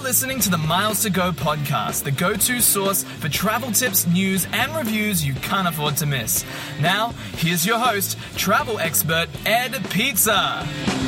listening to the Miles to Go podcast, the go-to source for travel tips, news, and reviews you can't afford to miss. Now, here's your host, travel expert Ed Pizza.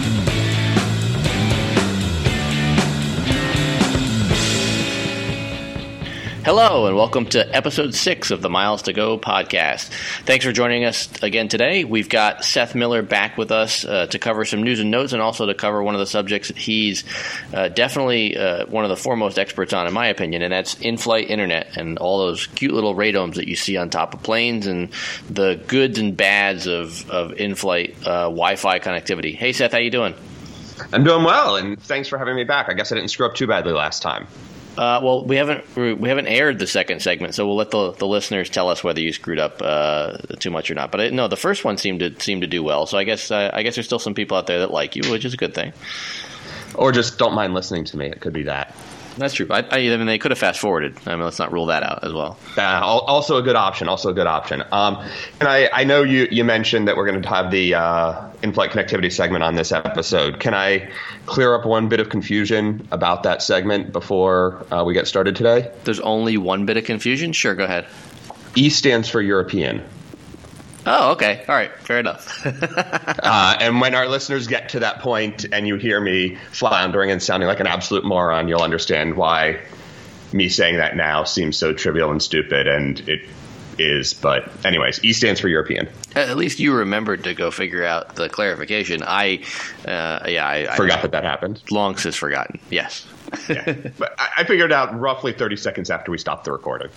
Hello, and welcome to episode 6 of the Miles to Go podcast. Thanks for joining us again today. We've got Seth Miller back with us to cover some news and notes and also to cover one of the subjects that he's definitely one of the foremost experts on, in my opinion, and that's in-flight internet and all those cute little radomes that you see on top of planes and the goods and bads of in-flight Wi-Fi connectivity. Hey, Seth, how you doing? I'm doing well, and thanks for having me back. I guess I didn't screw up too badly last time. Well, we haven't aired the second segment, so we'll let the listeners tell us whether you screwed up too much or not. But no, the first one seemed to do well. So I guess there's still some people out there that like you, which is a good thing. Or just don't mind listening to me. It could be that. That's true. I mean, they could have fast forwarded. I mean, let's not rule that out as well. Also a good option. And I know you mentioned that we're going to have the in-flight connectivity segment on this episode. Can I clear up one bit of confusion about that segment before we get started today? There's only one bit of confusion? Sure, go ahead. E stands for European. Oh, okay. All right. Fair enough. And when our listeners get to that point and you hear me floundering and sounding like an absolute moron, you'll understand why me saying that now seems so trivial and stupid, and it is. But anyways, E stands for European. At least you remembered to go figure out the clarification. I forgot that happened. Long since forgotten. Yes. Yeah. But I figured out roughly 30 seconds after we stopped the recording.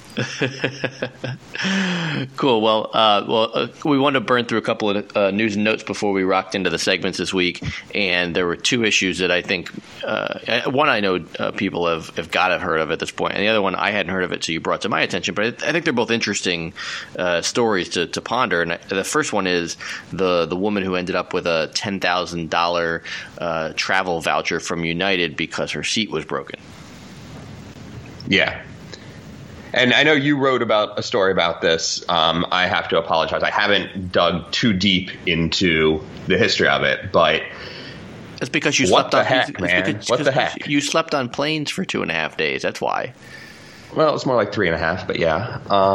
Cool. Well, we wanted to burn through a couple of news and notes before we rocked into the segments this week, and there were two issues that I think one I know people have got to have heard of at this point, and the other one I hadn't heard of it, so you brought to my attention. But I think they're both interesting stories to ponder. And the first one is the woman who ended up with a $10,000 travel voucher from United because her seat was broken. Yeah. And I know you wrote about a story about this. I have to apologize. I haven't dug too deep into the history of it, but it's because you slept on man? What the heck? You slept on planes for 2.5 days. That's why. Well, it's more like 3.5, but yeah.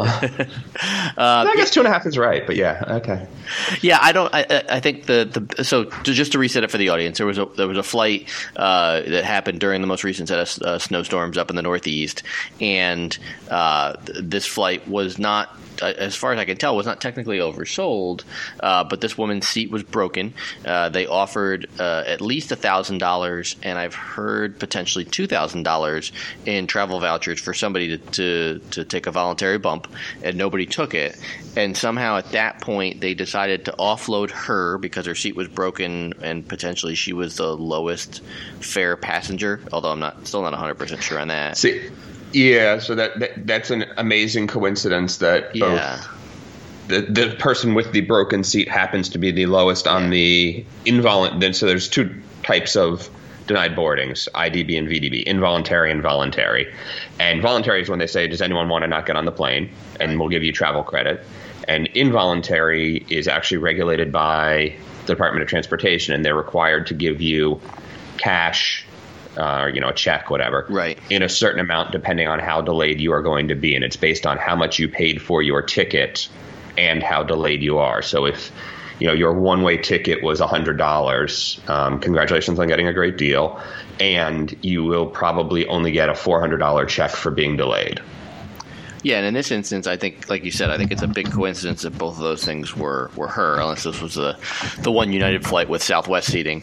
I guess 2.5 is right, but yeah, okay. Yeah, I think so just to reset it for the audience, there was a flight that happened during the most recent set of snowstorms up in the Northeast, and this flight was not, as far as I can tell, was not technically oversold, but this woman's seat was broken. They offered at least $1,000, and I've heard potentially $2,000 in travel vouchers for somebody to take a voluntary bump, and nobody took it. And somehow at that point they decided to offload her because her seat was broken, and potentially she was the lowest fare passenger, although I'm still not 100% sure on that. Yeah, so that's an amazing coincidence that both the person with the broken seat happens to be the lowest on the involuntary. So there's two types of denied boardings, IDB and VDB, involuntary and voluntary. And voluntary is when they say, does anyone want to not get on the plane? And we'll give you travel credit. And involuntary is actually regulated by the Department of Transportation, and they're required to give you cash, or a check, whatever, right, in a certain amount depending on how delayed you are going to be. And it's based on how much you paid for your ticket and how delayed you are. So if your one-way ticket was $100, congratulations on getting a great deal, and you will probably only get a $400 check for being delayed. Yeah, and in this instance, I think, like you said, I think it's a big coincidence that both of those things were her, unless this was the one United flight with Southwest seating.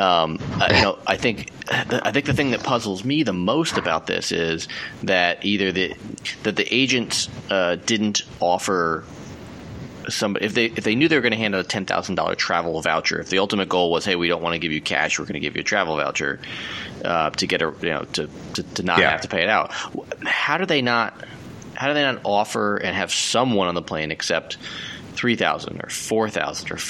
I think the thing that puzzles me the most about this is that either that the agents didn't offer somebody, if they knew they were going to hand out a $10,000 travel voucher, if the ultimate goal was, hey, we don't want to give you cash, we're going to give you a travel voucher to get to not have to pay it out. How do they not offer and have someone on the plane accept $3,000 or $4,000 or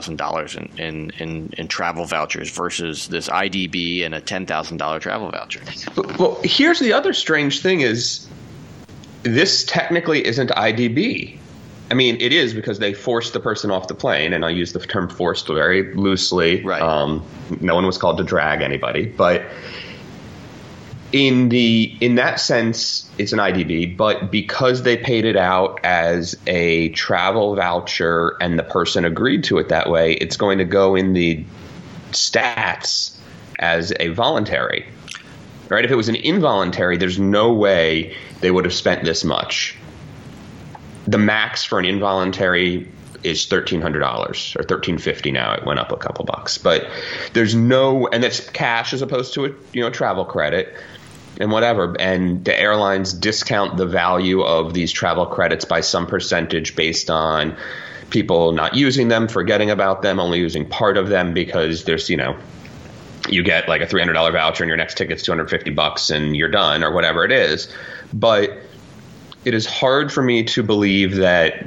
$5,000 in travel vouchers versus this IDB and a $10,000 travel voucher? Well, here's the other strange thing is this technically isn't IDB. I mean, it is because they forced the person off the plane, and I use the term forced very loosely. Right. No one was called to drag anybody, but In that sense, it's an IDB, but because they paid it out as a travel voucher and the person agreed to it that way, it's going to go in the stats as a voluntary. Right? If it was an involuntary, there's no way they would have spent this much. The max for an involuntary is $1,300 or $1,350 now. It went up a couple bucks, but there's and that's cash as opposed to a travel credit and whatever. And the airlines discount the value of these travel credits by some percentage based on people not using them, forgetting about them, only using part of them because there's, you get like a $300 voucher and your next ticket's $250 and you're done or whatever it is. But it is hard for me to believe that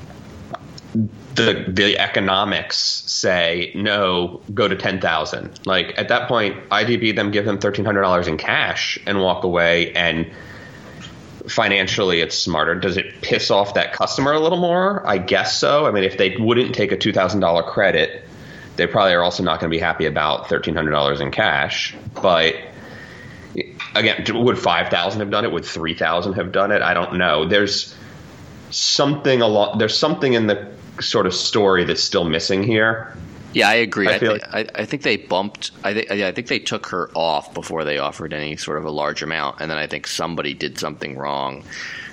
the economics say, no, go to 10,000. Like at that point, IDB them, give them $1,300 in cash and walk away. And financially, it's smarter. Does it piss off that customer a little more? I guess so. I mean, if they wouldn't take a $2,000 credit, they probably are also not going to be happy about $1,300 in cash. But again, would 5,000 have done it? Would 3,000 have done it? I don't know. There's something in the sort of story that's still missing here. Yeah, I agree. I think they bumped. I think they took her off before they offered any sort of a large amount, and then I think somebody did something wrong,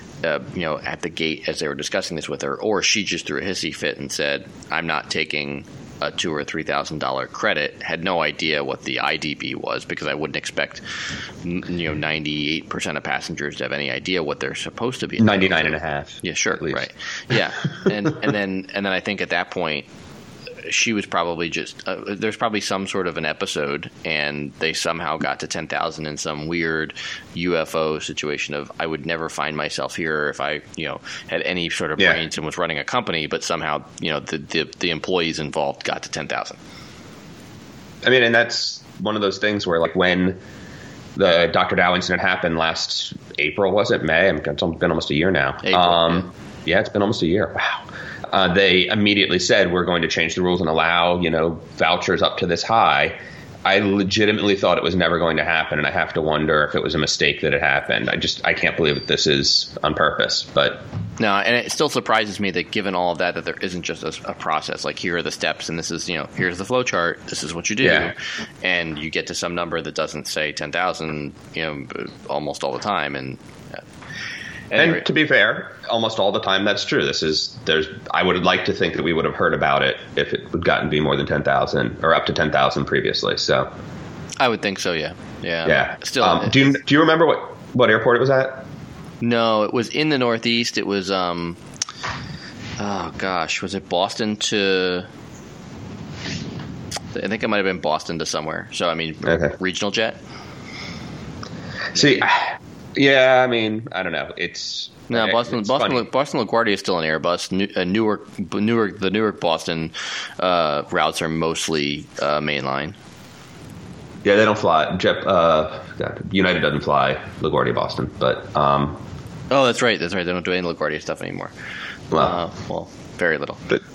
at the gate as they were discussing this with her, or she just threw a hissy fit and said, "I'm not taking a $2,000 or $3,000 credit." Had no idea what the IDB was because I wouldn't expect 98% of passengers to have any idea what they're supposed to be. 99.5. Yeah, sure, right. Yeah, and then I think at that point she was probably just there's probably some sort of an episode, and they somehow got to 10,000 in some weird UFO situation of I would never find myself here if I had any sort of brains and was running a company, but somehow the employees involved got to 10,000. I mean, and that's one of those things where like when the Dr. Dow incident happened last April, was it May? It's been almost a year now. April, yeah, it's been almost a year. Wow. They immediately said, we're going to change the rules and allow, vouchers up to this high. I legitimately thought it was never going to happen, and I have to wonder if it was a mistake that it happened. I can't believe that this is on purpose. But no, and it still surprises me that given all of that there isn't just a process. Like, here are the steps, and this is, here's the flow chart. This is what you do, and you get to some number that doesn't say 10,000, almost all the time, and. And to be fair, almost all the time that's true. I would like to think that we would have heard about it if it would gotten to be more than 10,000 or up to 10,000 previously. So I would think so. Yeah. Still, do you remember what airport it was at? No, it was in the Northeast. It was was it Boston to? I think it might have been Boston to somewhere. So I mean, regional jet. See. Yeah, I mean, I don't know. Boston LaGuardia is still an Airbus. The Newark Boston routes are mostly mainline. Yeah, they don't fly. United doesn't fly LaGuardia Boston, but oh, that's right. They don't do any LaGuardia stuff anymore. Well, very little.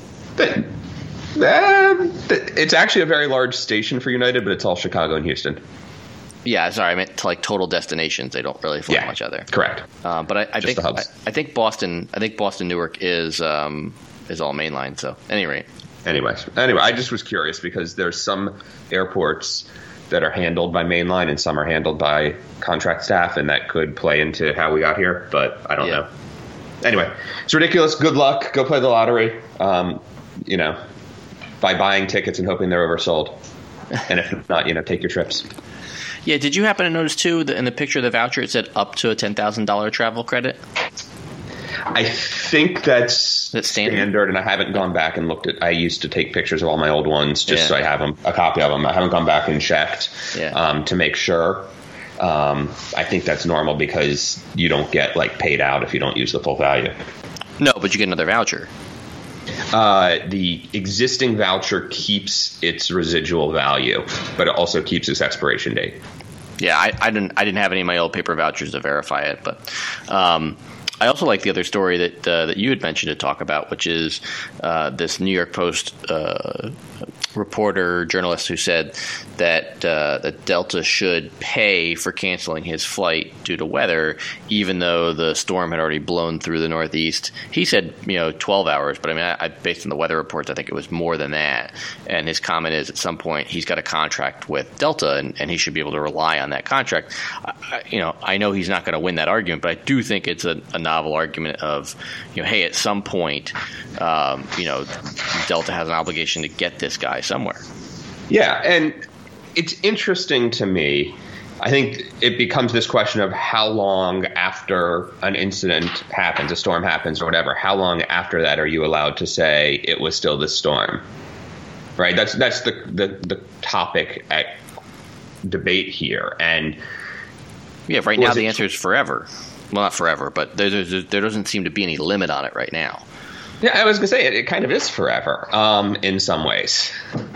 It's actually a very large station for United, but it's all Chicago and Houston. Yeah, sorry, I meant to like total destinations. They don't really fly much out there. Correct. But I think Boston Newark is all mainline. So anyway, I just was curious because there's some airports that are handled by mainline and some are handled by contract staff, and that could play into how we got here. But I don't know. Anyway, it's ridiculous. Good luck. Go play the lottery. By buying tickets and hoping they're oversold, and if not, take your trips. Yeah, did you happen to notice, too, that in the picture of the voucher, it said up to a $10,000 travel credit? I think that's standard, and I haven't gone back and looked at. I used to take pictures of all my old ones just so I have a copy of them. I haven't gone back and checked to make sure. I think that's normal because you don't get paid out if you don't use the full value. No, but you get another voucher. The existing voucher keeps its residual value, but it also keeps its expiration date. Yeah, I didn't have any of my old paper vouchers to verify it, but I also like the other story that you had mentioned to talk about, which is this New York Post journalist who said that that Delta should pay for canceling his flight due to weather, even though the storm had already blown through the Northeast. He said, 12 hours, but I mean, based on the weather reports, I think it was more than that. And his comment is, at some point, he's got a contract with Delta, and he should be able to rely on that contract. I know he's not going to win that argument, but I do think it's a novel argument of, hey, at some point, Delta has an obligation to get this guy somewhere. Yeah, and it's interesting to me. I think it becomes this question of how long after an incident happens, a storm happens or whatever, how long after that are you allowed to say it was still the storm? Right? That's the topic at debate here. And yeah, right now the answer is forever. Well, not forever, but there doesn't seem to be any limit on it right now. Yeah, I was going to say it kind of is forever in some ways.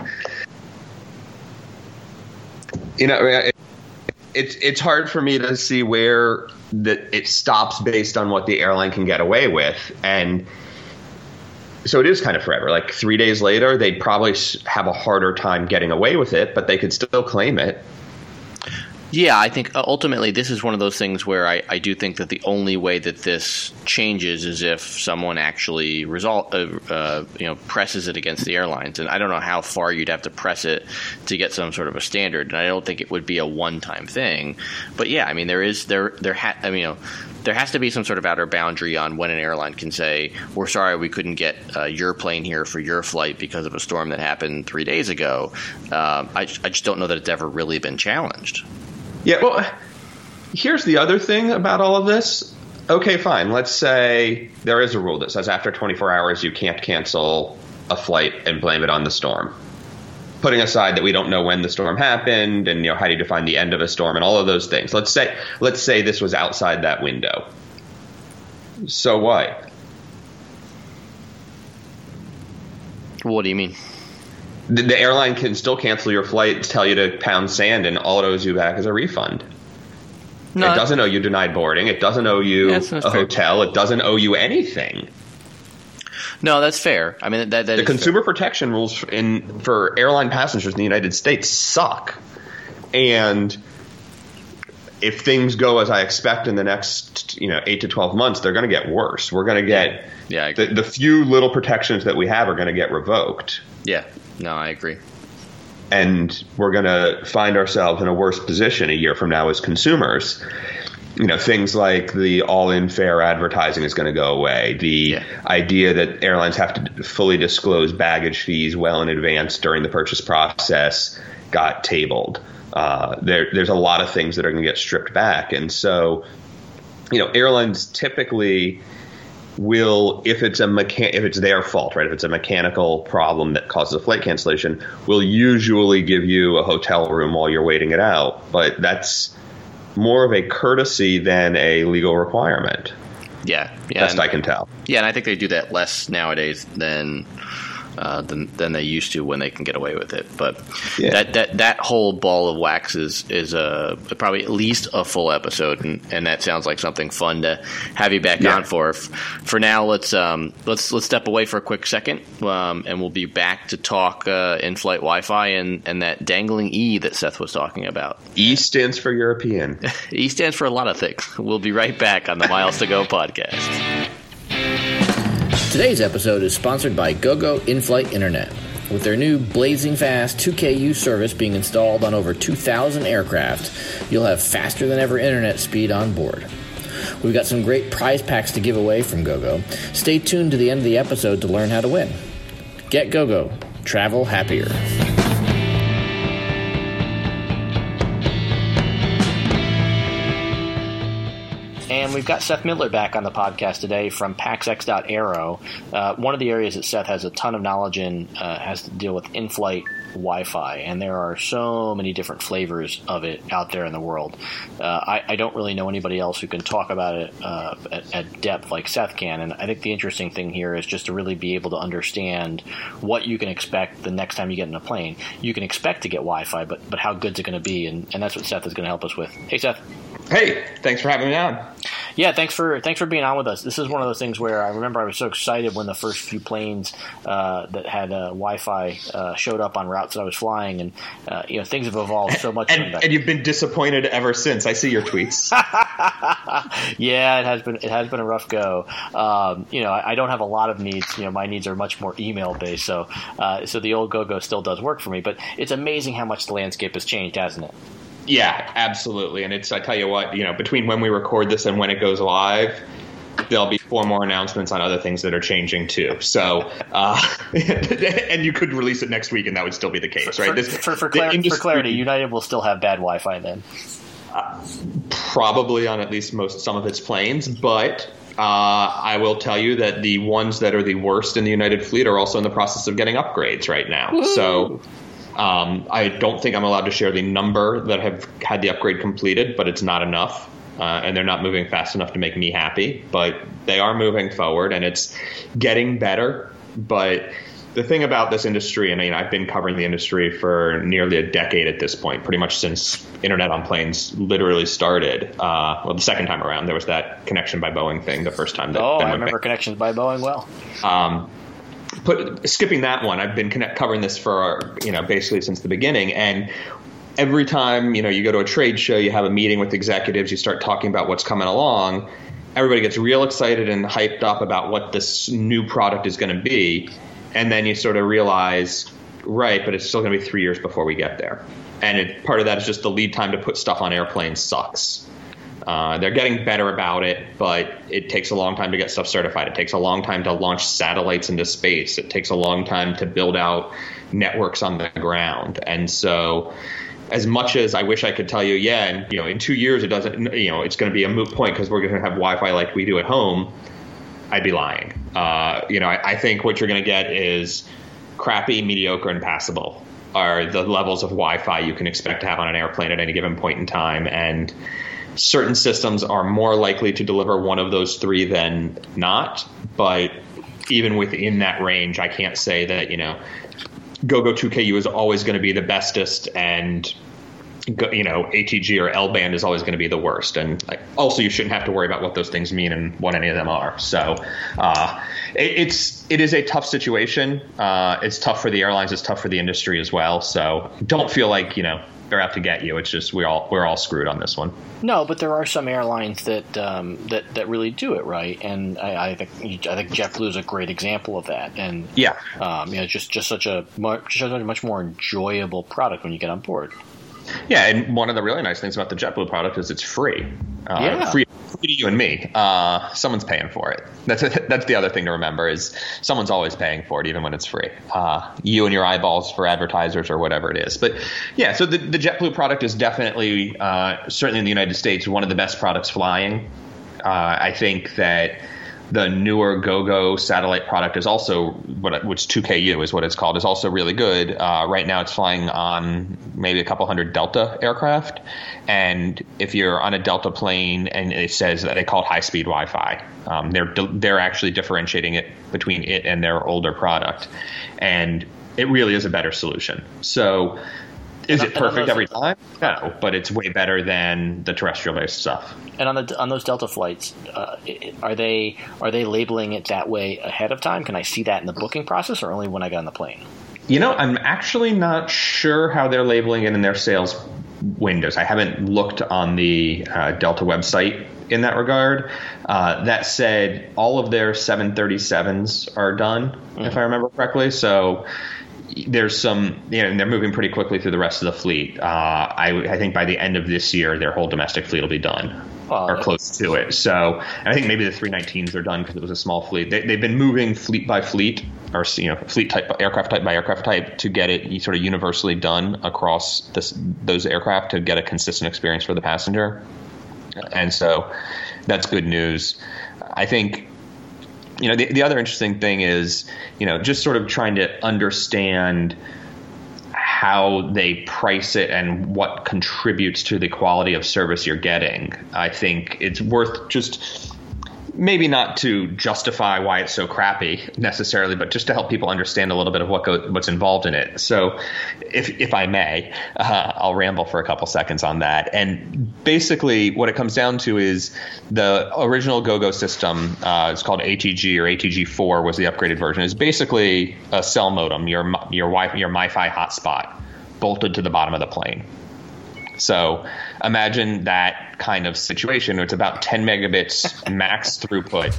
It's hard for me to see where it stops based on what the airline can get away with. And so it is kind of forever. Like 3 days later, they'd probably have a harder time getting away with it, but they could still claim it. Yeah, I think ultimately this is one of those things where I do think that the only way that this changes is if someone actually presses it against the airlines. And I don't know how far you'd have to press it to get some sort of a standard. And I don't think it would be a one-time thing. But yeah, I mean, there has to be some sort of outer boundary on when an airline can say, we're sorry we couldn't get your plane here for your flight because of a storm that happened 3 days ago. I just don't know that it's ever really been challenged. Yeah, well, here's the other thing about all of this. Okay, fine. Let's say there is a rule that says after 24 hours you can't cancel a flight and blame it on the storm. Putting aside that we don't know when the storm happened and how do you define the end of a storm and all of those things. Let's say this was outside that window. So what? What do you mean? The airline can still cancel your flight, tell you to pound sand, and all it owes you back is a refund. No, it doesn't owe you denied boarding. It doesn't owe you a hotel. It doesn't owe you anything. No, that's fair. I mean, that the consumer protection rules for airline passengers in the United States suck. And if things go as I expect in the next 8 to 12 months, they're going to get worse. We're going to get the few little protections that we have are going to get revoked. Yeah. No, I agree. And we're going to find ourselves in a worse position a year from now as consumers. Things like the all-in fare advertising is going to go away. The idea that airlines have to fully disclose baggage fees well in advance during the purchase process got tabled. There's a lot of things that are going to get stripped back. And so, airlines typically will, if it's their fault, right? If it's a mechanical problem that causes a flight cancellation, will usually give you a hotel room while you're waiting it out. But that's more of a courtesy than a legal requirement. Yeah, best I can tell. Yeah, and I think they do that less nowadays than they used to when they can get away with it. But that whole ball of wax is probably at least a full episode, and that sounds like something fun to have you back on for. For now, let's step away for a quick second, and we'll be back to talk in-flight Wi-Fi and that dangling E that Seth was talking about. E stands for European. E stands for a lot of things. We'll be right back on the Miles to Go podcast. Today's episode is sponsored by GoGo In-Flight Internet. With their new blazing fast 2KU service being installed on over 2,000 aircraft, you'll have faster than ever internet speed on board. We've got some great prize packs to give away from GoGo. Stay tuned to the end of the episode to learn how to win. Get GoGo. Travel happier. And we've got Seth Midler back on the podcast today from PaxX.Aero. One of the areas that Seth has a ton of knowledge in has to deal with in-flight Wi-Fi, and there are so many different flavors of it out there in the world. I don't really know anybody else who can talk about it at depth like Seth can, and I think the interesting thing here is just to really be able to understand what you can expect the next time you get in a plane. You can expect to get Wi-Fi, but how good is it going to be? And that's what Seth is going to help us with. Hey, Seth. Hey, thanks for having me on. Yeah, thanks for being on with us. This is one of those things where I remember I was so excited when the first few planes that had Wi-Fi showed up on routes that I was flying, and things have evolved so much. And you've been disappointed ever since. I see your tweets. Yeah, it has been a rough go. I don't have a lot of needs. My needs are much more email based, so the old GoGo still does work for me. But it's amazing how much the landscape has changed, hasn't it? Yeah, absolutely. And I tell you what, between when we record this and when it goes live, there'll be 4 more announcements on other things that are changing too. So, and you could release it next week and that would still be the case, right? For clarity, United will still have bad Wi-Fi then. Probably on at least some of its planes, but I will tell you that the ones that are the worst in the United fleet are also in the process of getting upgrades right now. Woo-hoo! So I don't think I'm allowed to share the number that have had the upgrade completed, but it's not enough. And they're not moving fast enough to make me happy, but they are moving forward and it's getting better. But the thing about this industry, and I've been covering the industry for nearly a decade at this point, pretty much since Internet on Planes literally started. The second time around, there was that Connection by Boeing thing, the first time. I remember Connections by Boeing well. Skipping that one, I've been covering this for, basically since the beginning. And every time, you go to a trade show, you have a meeting with executives, you start talking about what's coming along, everybody gets real excited and hyped up about what this new product is going to be. And then you sort of realize, right, but it's still going to be 3 years before we get there. And part of that is just the lead time to put stuff on airplanes sucks. They're getting better about it, but it takes a long time to get stuff certified. It takes a long time to launch satellites into space. It takes a long time to build out networks on the ground. And so as much as I wish I could tell you, in 2 years, it doesn't, it's going to be a moot point because we're going to have Wi-Fi like we do at home, I'd be lying. I think what you're going to get is crappy, mediocre, and passable are the levels of Wi-Fi you can expect to have on an airplane at any given point in time. And certain systems are more likely to deliver one of those 3 than not. But even within that range, I can't say that, GoGo 2KU is always going to be the bestest and ATG or L-band is always going to be the worst. And also, you shouldn't have to worry about what those things mean and what any of them are. So it is a tough situation. It's tough for the airlines. It's tough for the industry as well. So don't feel like, they're out to get you. It's just we're all screwed on this one. No, but there are some airlines that really do it right, and I think JetBlue is a great example of that. And just such a much more enjoyable product when you get on board. Yeah, and one of the really nice things about the JetBlue product is it's free. Free to you and me. Someone's paying for it. That's the other thing to remember is someone's always paying for it, even when it's free. You and your eyeballs for advertisers or whatever it is. But yeah, so the JetBlue product is definitely, certainly in the United States, one of the best products flying. I think that the newer GoGo satellite product is also, which 2KU is what it's called, is also really good. Right now it's flying on maybe a couple hundred Delta aircraft. And if you're on a Delta plane and it says that they call it high-speed Wi-Fi, they're actually differentiating it between it and their older product. And it really is a better solution. So is it perfect every time? No, but it's way better than the terrestrial-based stuff. And on those Delta flights, are they labeling it that way ahead of time? Can I see that in the booking process, or only when I get on the plane? I'm actually not sure how they're labeling it in their sales windows. I haven't looked on the Delta website in that regard. That said, all of their 737s are done, if I remember correctly. So there's some, and they're moving pretty quickly through the rest of the fleet. I think by the end of this year, their whole domestic fleet will be done or close to it. So I think maybe the 319s are done because it was a small fleet. They've been moving fleet by fleet or fleet type, aircraft type by aircraft type to get it sort of universally done across those aircraft to get a consistent experience for the passenger. And so that's good news. I think the other interesting thing is, just sort of trying to understand how they price it and what contributes to the quality of service you're getting. I think it's worth just maybe not to justify why it's so crappy necessarily, but just to help people understand a little bit of what's involved in it. So if I may, I'll ramble for a couple seconds on that. And basically what it comes down to is the original GoGo system, it's called ATG or ATG4 was the upgraded version, is basically a cell modem, your MiFi hotspot bolted to the bottom of the plane. So imagine that kind of situation. It's about 10 megabits max throughput.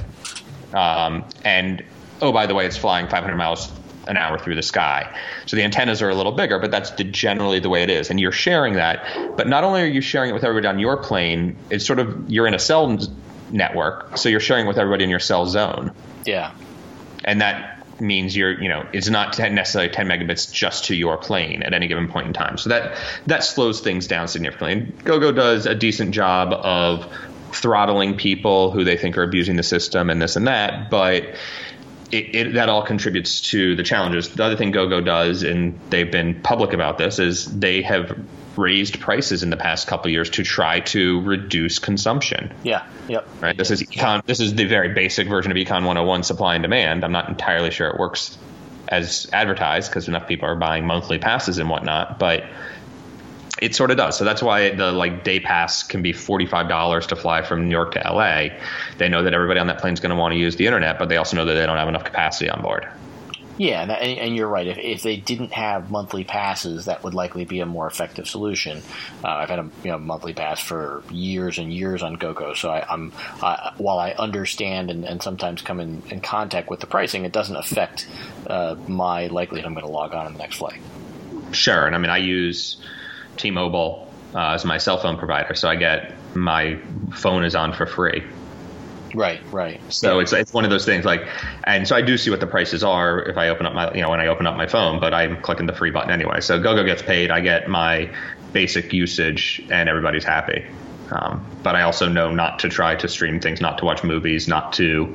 And, oh, by the way, it's flying 500 miles an hour through the sky. So the antennas are a little bigger, but that's generally the way it is. And you're sharing that. But not only are you sharing it with everybody on your plane, it's sort of you're in a cell network. So you're sharing with everybody in your cell zone. Yeah. And that means it's not necessarily 10 megabits just to your plane at any given point in time. So that slows things down significantly. And GoGo does a decent job of throttling people who they think are abusing the system and this and that, but that all contributes to the challenges. The other thing GoGo does, and they've been public about this, is they have raised prices in the past couple of years to try to reduce consumption. Yeah. Yep. Right. This is the very basic version of Econ 101, supply and demand. I'm not entirely sure it works as advertised because enough people are buying monthly passes and whatnot, but it sort of does. So that's why the day pass can be $45 to fly from New York to LA. They know that everybody on that plane is going to want to use the internet, but they also know that they don't have enough capacity on board. Yeah, and you're right. If they didn't have monthly passes, that would likely be a more effective solution. I've had a monthly pass for years and years on GoGo, so while I understand and sometimes come in contact with the pricing, it doesn't affect my likelihood I'm going to log on the next flight. Sure, and I use T-Mobile as my cell phone provider, so I get my phone is on for free. Right. So it's one of those things and so I do see what the prices are if I open up when I open up my phone, but I'm clicking the free button anyway. So GoGo gets paid, I get my basic usage, and everybody's happy. But I also know not to try to stream things, not to watch movies, not to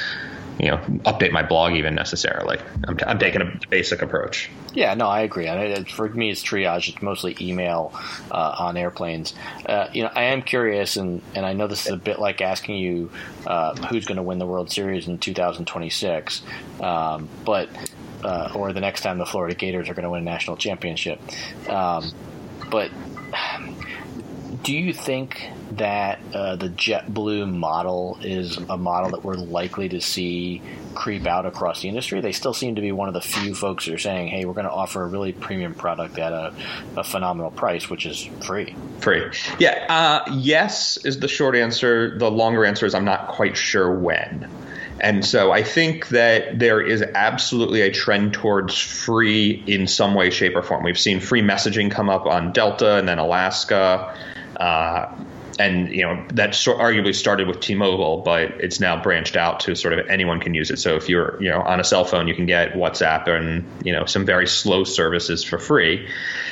update my blog even necessarily. I'm taking a basic approach. Yeah, no, I agree. For me, it's triage. It's mostly email on airplanes. I am curious, and I know this is a bit like asking you who's going to win the World Series in 2026, but or the next time the Florida Gators are going to win a national championship. But do you think that the JetBlue model is a model that we're likely to see creep out across the industry? They still seem to be one of the few folks who are saying, hey, we're going to offer a really premium product at a phenomenal price, which is free. Yeah. Yes is the short answer. The longer answer is I'm not quite sure when. And so I think that there is absolutely a trend towards free in some way, shape, or form. We've seen free messaging come up on Delta and then Alaska. And that arguably started with T-Mobile, but it's now branched out to sort of anyone can use it. So if you're on a cell phone, you can get WhatsApp and some very slow services for free.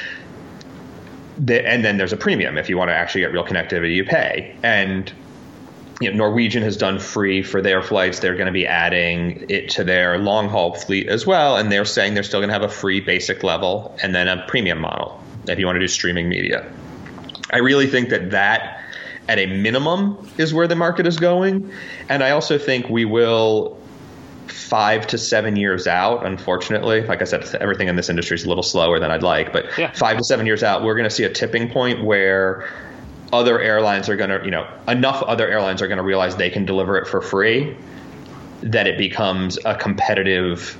And then there's a premium. If you want to actually get real connectivity, you pay. And Norwegian has done free for their flights. They're going to be adding it to their long haul fleet as well, and they're saying they're still going to have a free basic level and then a premium model if you want to do streaming media. I really think that at a minimum is where the market is going. And I also think we will 5 to 7 years out, unfortunately, like I said, everything in this industry is a little slower than I'd like, but 5 to 7 years out, we're going to see a tipping point where other airlines are going to, enough other airlines are going to realize they can deliver it for free, that it becomes a competitive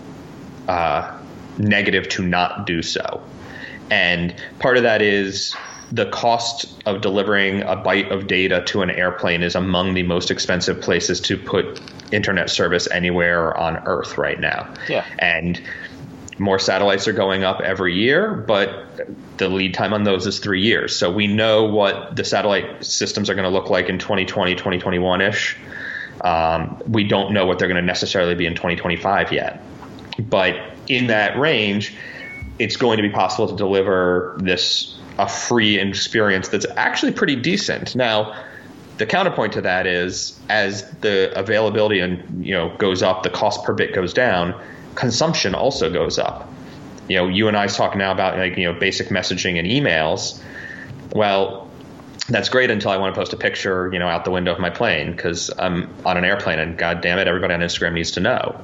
negative to not do so. And part of that is the cost of delivering a byte of data to an airplane is among the most expensive places to put internet service anywhere on Earth right now. Yeah. And more satellites are going up every year, but the lead time on those is 3 years. So we know what the satellite systems are going to look like in 2020, 2021-ish. We don't know what they're going to necessarily be in 2025 yet. But in that range, it's going to be possible to deliver a free experience that's actually pretty decent. Now, the counterpoint to that is as the availability goes up, the cost per bit goes down, consumption also goes up. You and I talk now about basic messaging and emails. Well, That's great until I want to post a picture, out the window of my plane because I'm on an airplane, and God damn it, everybody on Instagram needs to know.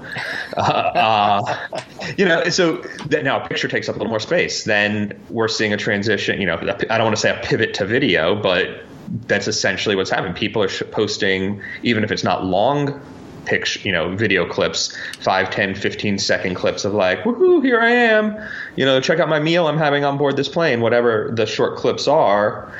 So that now a picture takes up a little more space. Then we're seeing a transition. I don't want to say a pivot to video, but that's essentially what's happening. People are posting, even if it's not long picture, video clips, 5, 10, 15-second clips of like, woohoo, here I am, check out my meal I'm having on board this plane, whatever the short clips are.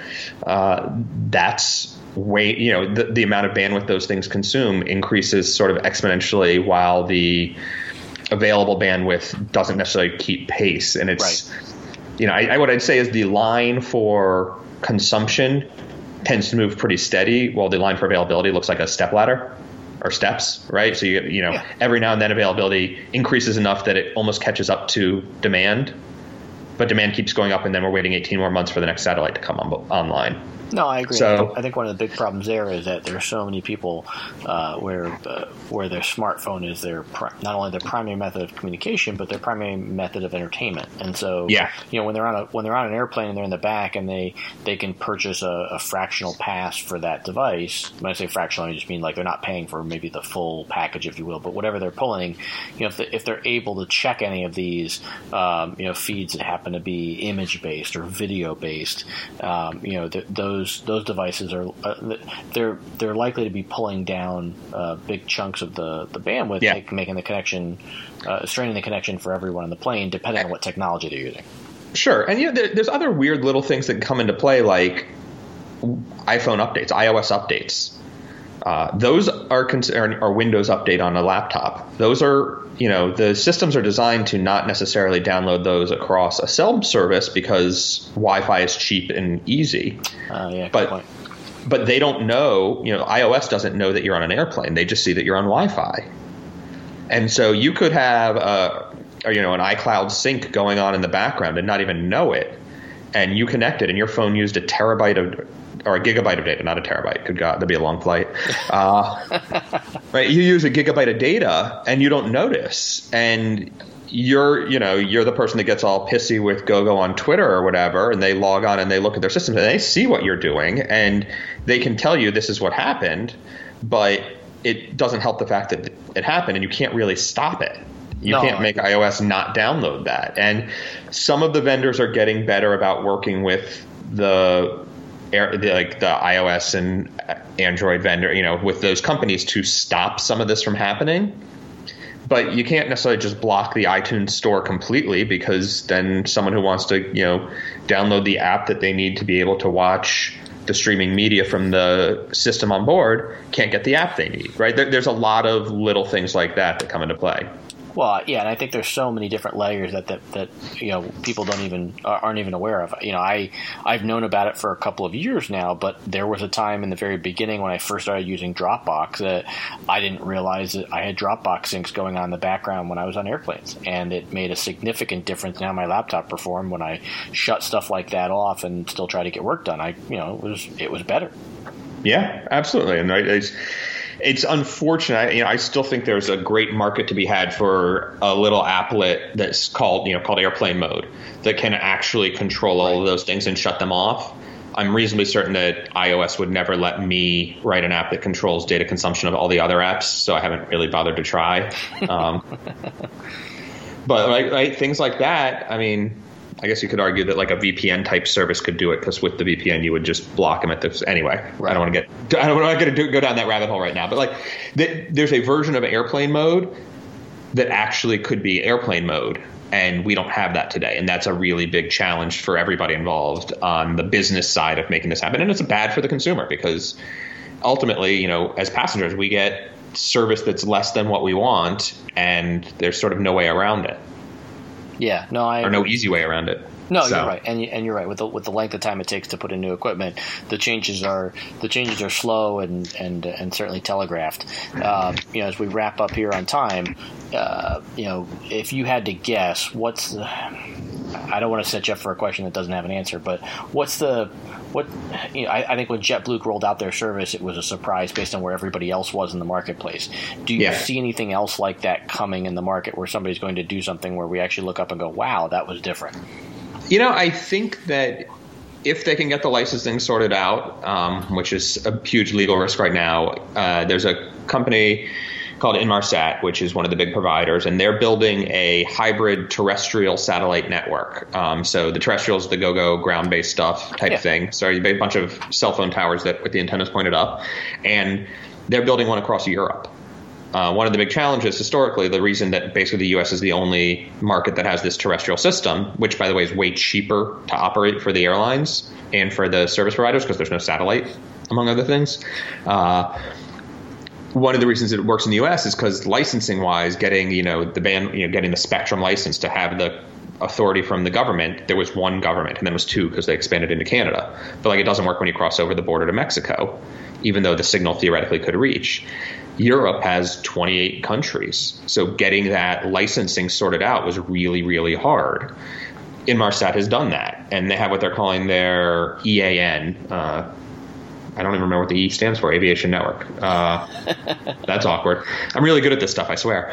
That's way, the amount of bandwidth those things consume increases sort of exponentially while the available bandwidth doesn't necessarily keep pace. And it's, right. What I'd say is the line for consumption tends to move pretty steady, while the line for availability looks like a stepladder. Or steps, right? So every now and then availability increases enough that it almost catches up to demand, but demand keeps going up, and then we're waiting 18 more months for the next satellite to come online. No, I agree. So, I think one of the big problems there is that there are so many people where their smartphone is not only their primary method of communication, but their primary method of entertainment. And so, when they're on an airplane and they're in the back, and they can purchase a fractional pass for that device. When I say fractional, I just mean like they're not paying for maybe the full package, if you will, but whatever they're pulling, if they're able to check any of these, feeds that happen to be image based or video based, those devices are they're likely to be pulling down big chunks of the bandwidth, making the connection, straining the connection for everyone on the plane, depending on what technology they're using. Sure, and there's other weird little things that come into play, like iPhone updates, iOS updates. Those are Windows update on a laptop. Those are, the systems are designed to not necessarily download those across a cell service because Wi-Fi is cheap and easy. Good point. But they don't know, iOS doesn't know that you're on an airplane. They just see that you're on Wi-Fi. And so you could have an iCloud sync going on in the background and not even know it. And you connected, and your phone used a gigabyte of data, not a terabyte. Good God, that'd be a long flight. Right? You use a gigabyte of data and you don't notice. And you're the person that gets all pissy with GoGo on Twitter or whatever, and they log on and they look at their systems and they see what you're doing, and they can tell you this is what happened, but it doesn't help the fact that it happened, and you can't really stop it. You can't make iOS not download that. And some of the vendors are getting better about working with the iOS and Android vendor, with those companies to stop some of this from happening. But you can't necessarily just block the iTunes store completely, because then someone who wants to, download the app that they need to be able to watch the streaming media from the system on board can't get the app they need, right? There's a lot of little things like that come into play. Well, yeah, and I think there's so many different layers that people aren't even aware of. I've known about it for a couple of years now, but there was a time in the very beginning when I first started using Dropbox that I didn't realize that I had Dropbox syncs going on in the background when I was on airplanes, and it made a significant difference in how my laptop performed when I shut stuff like that off and still try to get work done. It was better. Yeah, absolutely, and it's unfortunate. I still think there's a great market to be had for a little applet that's called airplane mode that can actually control all of those things and shut them off. I'm reasonably certain that iOS would never let me write an app that controls data consumption of all the other apps, so I haven't really bothered to try. But things like that, I guess you could argue that like a VPN type service could do it, because with the VPN you would just block them at this anyway. Right. I don't want to go down that rabbit hole right now. But there's a version of airplane mode that actually could be airplane mode, and we don't have that today. And that's a really big challenge for everybody involved on the business side of making this happen. And it's bad for the consumer, because ultimately, as passengers, we get service that's less than what we want, and there's sort of no way around it. Yeah, or no easy way around it. No, you're right, and you're right. With the length of time it takes to put in new equipment, the changes are slow and certainly telegraphed. As we wrap up here on time, if you had to guess, I don't want to set you up for a question that doesn't have an answer, but I think when JetBlue rolled out their service, it was a surprise based on where everybody else was in the marketplace. Do you see anything else like that coming in the market, where somebody's going to do something where we actually look up and go, wow, that was different? I think that if they can get the licensing sorted out, which is a huge legal risk right now, there's a company called Inmarsat, which is one of the big providers, and they're building a hybrid terrestrial satellite network. So the terrestrial is the go-go ground-based stuff type thing. So you made a bunch of cell phone towers that with the antennas pointed up, and they're building one across Europe. One of the big challenges historically, the reason that basically the U.S. is the only market that has this terrestrial system, which, by the way, is way cheaper to operate for the airlines and for the service providers because there's no satellite, among other things. One of the reasons it works in the U.S. is because licensing-wise, getting getting the spectrum license to have the authority from the government, there was one government, and then it was two because they expanded into Canada. But it doesn't work when you cross over the border to Mexico, even though the signal theoretically could reach. Europe has 28 countries, so getting that licensing sorted out was really, really hard. Inmarsat has done that, and they have what they're calling their EAN. I don't even remember what the E stands for, Aviation Network. That's awkward. I'm really good at this stuff, I swear.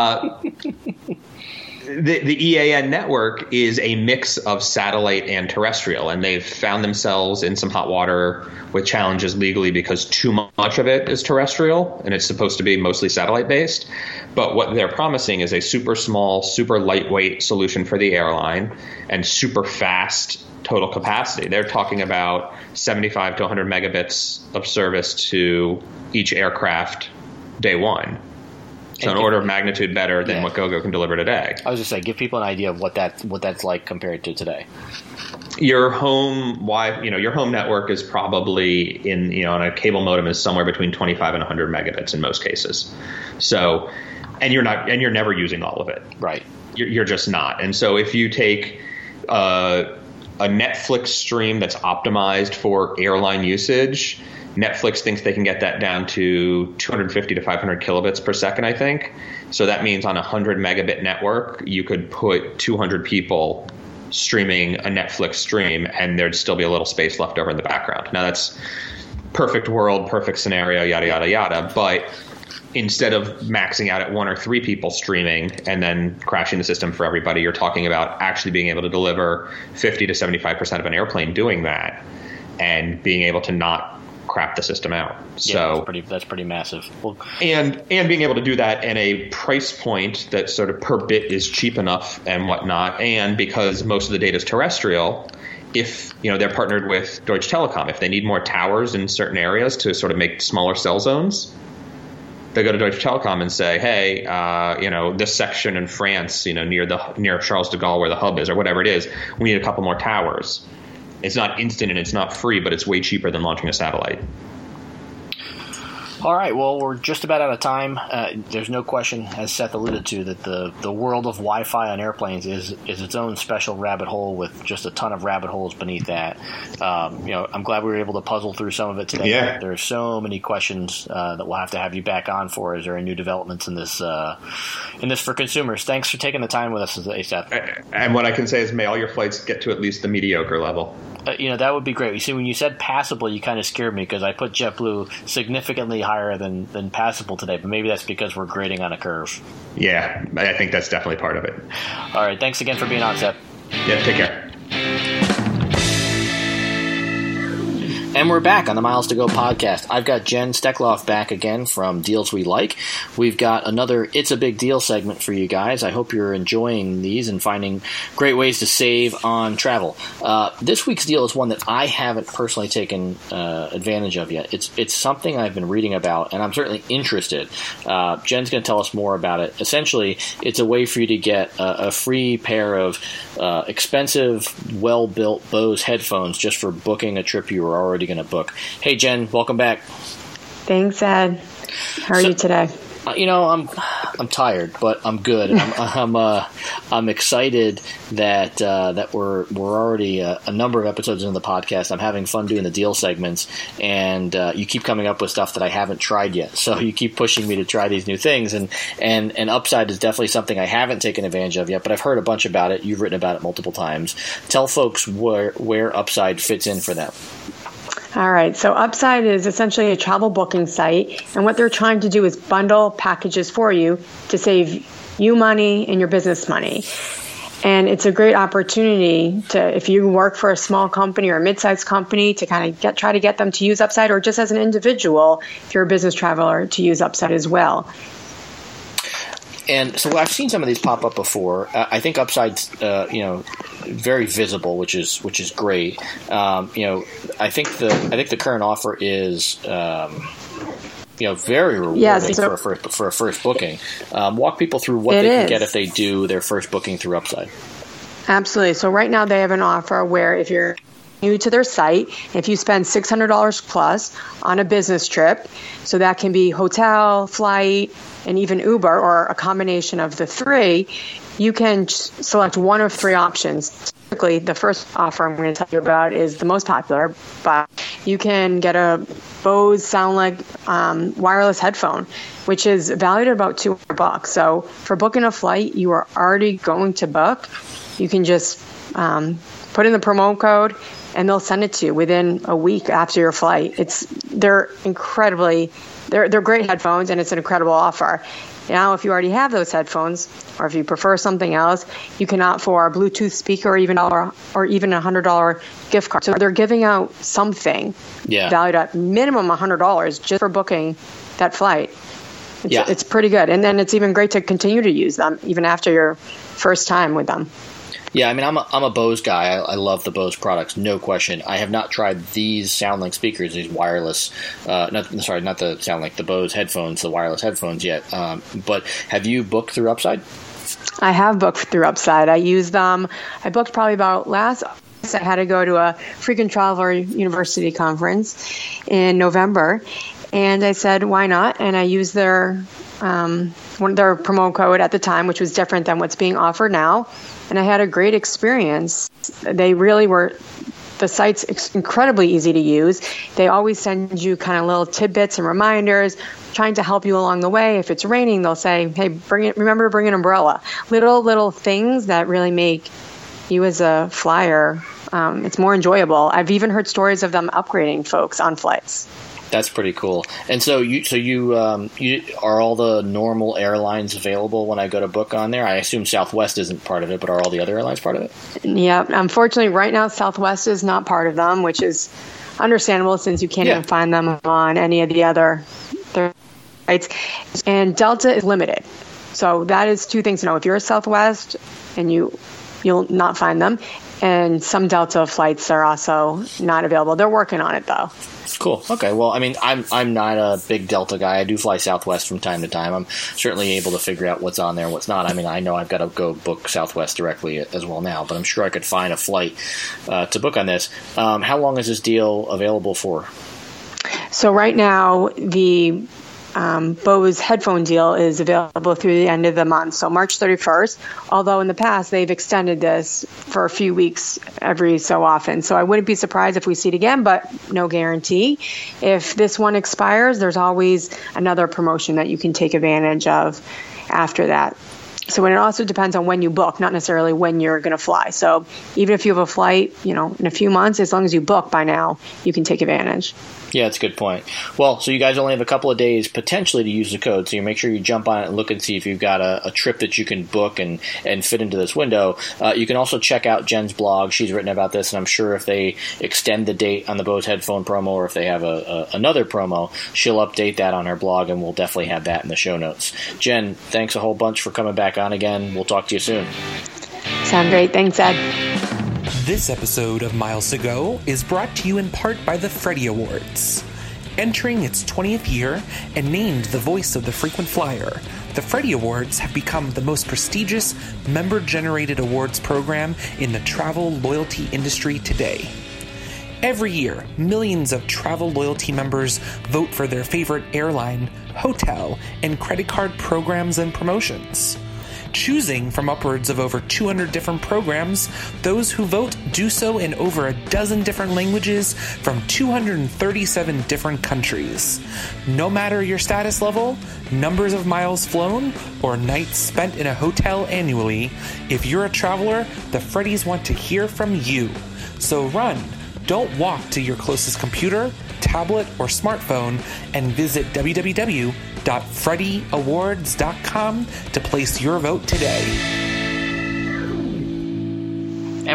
The EAN network is a mix of satellite and terrestrial, and they've found themselves in some hot water with challenges legally because too much of it is terrestrial, and it's supposed to be mostly satellite-based. But what they're promising is a super small, super lightweight solution for the airline and super fast total capacity. They're talking about 75 to 100 megabits of service to each aircraft day one. So an order of magnitude better than what Gogo can deliver today. I was just saying, give people an idea of what that's like compared to today. Your home your home network is probably on a cable modem is somewhere between 25 and 100 megabits in most cases. So, and you're never using all of it. Right. You're just not. And so if you take a Netflix stream that's optimized for airline usage, Netflix thinks they can get that down to 250 to 500 kilobits per second, I think. So that means on a 100 megabit network, you could put 200 people streaming a Netflix stream, and there'd still be a little space left over in the background. Now, that's perfect world, perfect scenario, yada, yada, yada. But instead of maxing out at 1 or 3 people streaming and then crashing the system for everybody, you're talking about actually being able to deliver 50 to 75% of an airplane doing that and being able to not crap the system out. So that's pretty massive. Well, and being able to do that in a price point that sort of per bit is cheap enough and whatnot. And because most of the data is terrestrial, if they're partnered with Deutsche Telekom, if they need more towers in certain areas to sort of make smaller cell zones, they go to Deutsche Telekom and say, hey, this section in France, near Charles de Gaulle where the hub is or whatever it is, we need a couple more towers. It's not instant and it's not free, but it's way cheaper than launching a satellite. All right, well, we're just about out of time. There's no question, as Seth alluded to, that the world of Wi-Fi on airplanes is its own special rabbit hole with just a ton of rabbit holes beneath that. I'm glad we were able to puzzle through some of it today. Yeah. There are so many questions that we'll have to have you back on for as there are new developments in this for consumers. Thanks for taking the time with us today, Seth. And what I can say is may all your flights get to at least the mediocre level. That would be great. You see, when you said passable, you kind of scared me because I put JetBlue significantly higher than passable today, but maybe that's because we're grading on a curve. Yeah, I think that's definitely part of it. All right, thanks again for being on, Seth. Yeah, take care. And we're back on the Miles to Go podcast. I've got Jen Steckloff back again from Deals We Like. We've got another It's a Big Deal segment for you guys. I hope you're enjoying these and finding great ways to save on travel. This week's deal is one that I haven't personally taken advantage of yet. It's something I've been reading about, and I'm certainly interested. Jen's going to tell us more about it. Essentially, it's a way for you to get a free pair of expensive, well-built Bose headphones just for booking a trip you were already going to book. Hey, Jen, welcome back. Thanks, Ed. How are you today? I'm tired, but I'm good. I'm excited that we're already a number of episodes into the podcast. I'm having fun doing the deal segments, and you keep coming up with stuff that I haven't tried yet. So you keep pushing me to try these new things, and Upside is definitely something I haven't taken advantage of yet. But I've heard a bunch about it. You've written about it multiple times. Tell folks where Upside fits in for them. All right. So Upside is essentially a travel booking site. And what they're trying to do is bundle packages for you to save you money and your business money. And it's a great opportunity to, if you work for a small company or a mid-sized company, to kind of try to get them to use Upside, or just as an individual, if you're a business traveler, to use Upside as well. And so I've seen some of these pop up before. I think Upside's, very visible, which is great. I think the current offer is, very rewarding for a first booking. Walk people through what they can get if they do their first booking through Upside. Absolutely. So right now they have an offer where if you're new to their site, if you spend $600 plus on a business trip, so that can be hotel, flight, and even Uber, or a combination of the three, you can select one of three options. Typically, the first offer I'm going to tell you about is the most popular, but you can get a Bose SoundLink wireless headphone, which is valued at about $200. So for booking a flight you are already going to book, you can just put in the promo code and they'll send it to you within a week after your flight. They're great headphones, and it's an incredible offer. Now, if you already have those headphones, or if you prefer something else, you can opt for a Bluetooth speaker or even a $100 gift card. So they're giving out something valued at minimum $100 just for booking that flight. It's pretty good. And then it's even great to continue to use them even after your first time with them. Yeah, I mean, I'm a Bose guy. I love the Bose products, no question. I have not tried these SoundLink speakers, these wireless. Not the SoundLink, the Bose headphones, the wireless headphones yet. But have you booked through Upside? I have booked through Upside. I use them. I booked probably about last August. I had to go to a Frequent Traveler University conference in November, and I said, why not? And I used their promo code at the time, which was different than what's being offered now. And I had a great experience. They really were, the site's incredibly easy to use. They always send you kind of little tidbits and reminders, trying to help you along the way. If it's raining, they'll say, hey, remember to bring an umbrella. Little things that really make you as a flyer, it's more enjoyable. I've even heard stories of them upgrading folks on flights. That's pretty cool. And so you are all the normal airlines available when I go to book on there? I assume Southwest isn't part of it, but are all the other airlines part of it? Yeah, unfortunately, right now Southwest is not part of them, which is understandable since you can't even find them on any of the other sites. And Delta is limited. So that is two things to know. If you're a Southwest, and you'll not find them. And some Delta flights are also not available. They're working on it, though. Cool. Okay. Well, I mean, I'm not a big Delta guy. I do fly Southwest from time to time. I'm certainly able to figure out what's on there and what's not. I mean, I know I've got to go book Southwest directly as well now, but I'm sure I could find a flight to book on this. How long is this deal available for? So right now, the Bose headphone deal is available through the end of the month, so March 31st, although in the past they've extended this for a few weeks every so often. So I wouldn't be surprised if we see it again, but no guarantee. If this one expires, there's always another promotion that you can take advantage of after that. So it also depends on when you book, not necessarily when you're going to fly. So even if you have a flight, in a few months, as long as you book by now, you can take advantage. Yeah, that's a good point. Well, so you guys only have a couple of days potentially to use the code, so you make sure you jump on it and look and see if you've got a trip that you can book and fit into this window. You can also check out Jen's blog. She's written about this, and I'm sure if they extend the date on the Bose headphone promo, or if they have another promo, she'll update that on her blog, and we'll definitely have that in the show notes. Jen, thanks a whole bunch for coming back on again. We'll talk to you soon. Sound great. Thanks, Ed. This episode of Miles to Go is brought to you in part by the Freddie Awards. Entering its 20th year and named the voice of the frequent flyer, the Freddie Awards have become the most prestigious member-generated awards program in the travel loyalty industry today. Every year, millions of travel loyalty members vote for their favorite airline, hotel, and credit card programs and promotions. Choosing from upwards of over 200 different programs, those who vote do so in over a dozen different languages from 237 different countries. No matter your status level, numbers of miles flown, or nights spent in a hotel annually, if you're a traveler, the Freddies want to hear from you. So run, don't walk to your closest computer, tablet, or smartphone and visit www.freddieawards.com to place your vote today.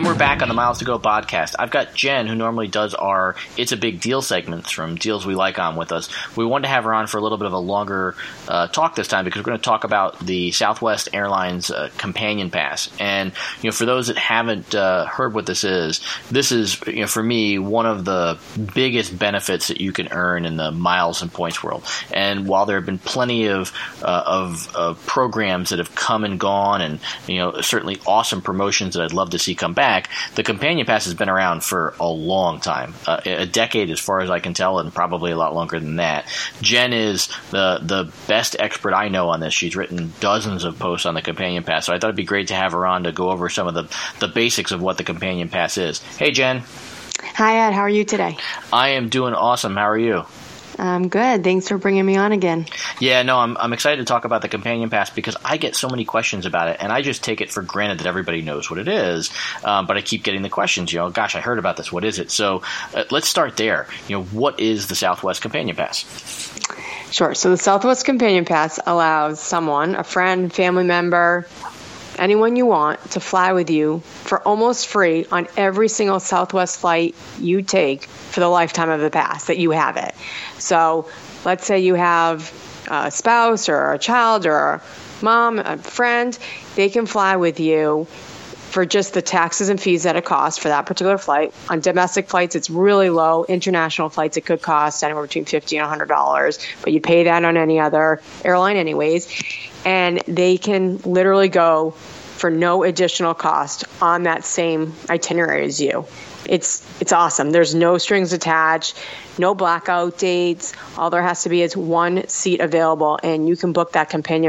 And we're back on the Miles to Go podcast. I've got Jen, who normally does our It's a Big Deal segments from Deals We Like on with us. We wanted to have her on for a little bit of a longer talk this time because we're going to talk about the Southwest Airlines Companion Pass. And for those that haven't heard what this is for me one of the biggest benefits that you can earn in the miles and points world. And while there have been plenty of programs that have come and gone, and certainly awesome promotions that I'd love to see come back, the Companion Pass has been around for a long time, a decade as far as I can tell, and probably a lot longer than that. Jen is the best expert I know on this. She's written dozens of posts on the Companion Pass, so I thought it'd be great to have her on to go over some of the basics of what the Companion Pass is. Hey, Jen. Hi, Ed. How are you today? I am doing awesome. How are you? I'm good. Thanks for bringing me on again. Yeah, no, I'm excited to talk about the Companion Pass because I get so many questions about it, and I just take it for granted that everybody knows what it is. But I keep getting the questions. Gosh, I heard about this. What is it? So let's start there. What is the Southwest Companion Pass? Sure. So the Southwest Companion Pass allows someone, a friend, family member, anyone you want, to fly with you for almost free on every single Southwest flight you take for the lifetime of the pass that you have it. So let's say you have a spouse or a child or a mom, a friend, they can fly with you for just the taxes and fees that it costs for that particular flight. On domestic flights, it's really low. International flights, it could cost anywhere between $50 and $100, but you pay that on any other airline anyways. And they can literally go for no additional cost on that same itinerary as you. It's awesome. There's no strings attached, no blackout dates. All there has to be is one seat available, and you can book that companion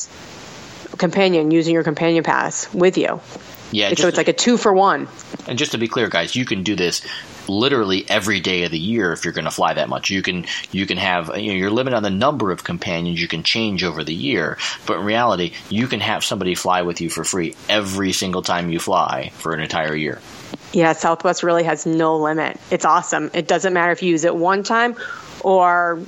using your companion pass with you. Yeah, so it's like a 2-for-1. And just to be clear, guys, you can do this literally every day of the year if you're going to fly that much. You can have you're limited on the number of companions you can change over the year, but in reality, you can have somebody fly with you for free every single time you fly for an entire year. Yeah, Southwest really has no limit. It's awesome. It doesn't matter if you use it one time or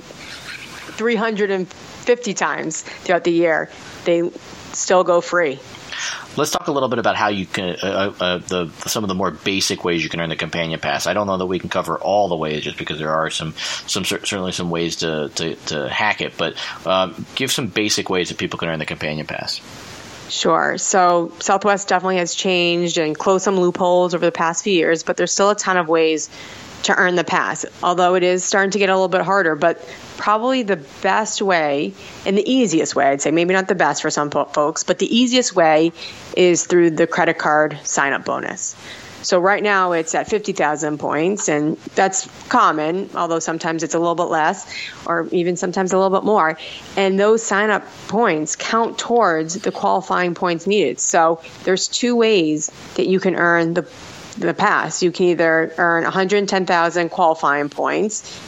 350 times throughout the year. They still go free. Let's talk a little bit about how you can some of the more basic ways you can earn the Companion Pass. I don't know that we can cover all the ways, just because there are certainly some ways to hack it. But give some basic ways that people can earn the Companion Pass. Sure. So Southwest definitely has changed and closed some loopholes over the past few years, but there's still a ton of ways to earn the pass, although it is starting to get a little bit harder. But probably the best way and the easiest way, I'd say, maybe not the best for some folks, but the easiest way is through the credit card sign-up bonus. So right now it's at 50,000 points, and that's common, although sometimes it's a little bit less or even sometimes a little bit more. And those sign-up points count towards the qualifying points needed. So there's two ways that you can earn the pass. You can either earn 110,000 qualifying points,